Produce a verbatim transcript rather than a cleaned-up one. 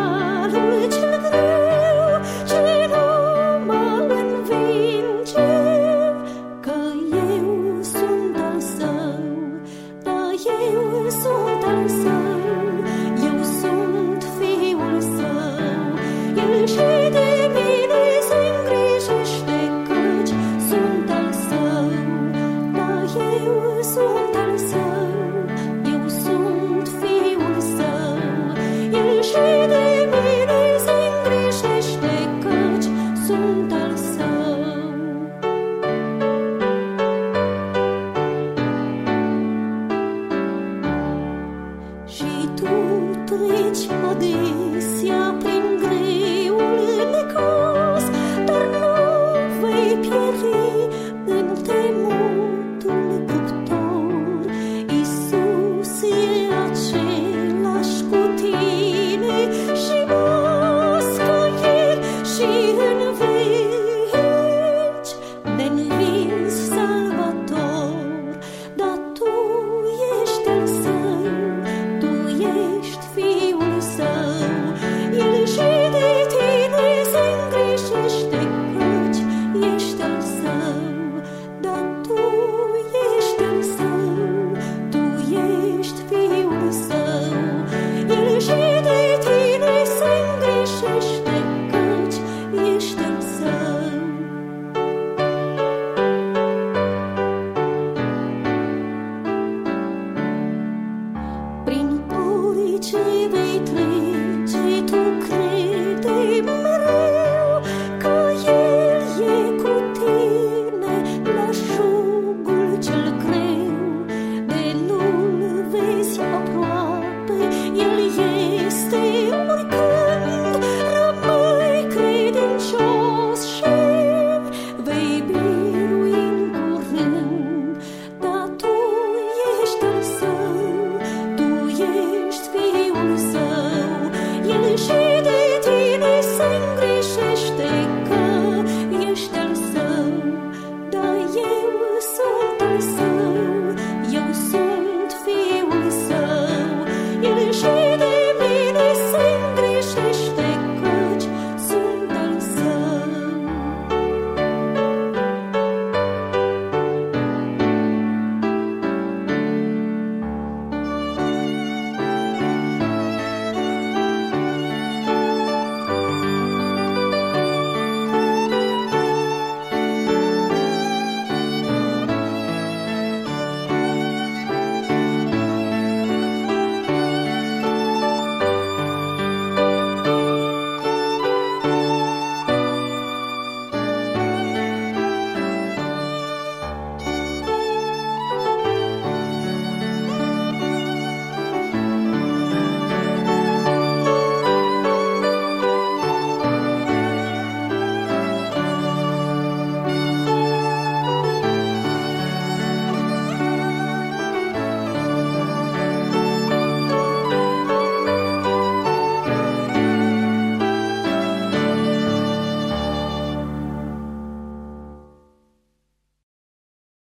calul cel greu ce nu mă învinge, că eu sunt al său, da, eu sunt al său, eu sunt fiul său, el și de mine se îngrijește, căci sunt al său, da, eu sunt al său, eu sunt fiul său, el și de mine se îngrijește, căci sunt al său. Și tu treci adesea prin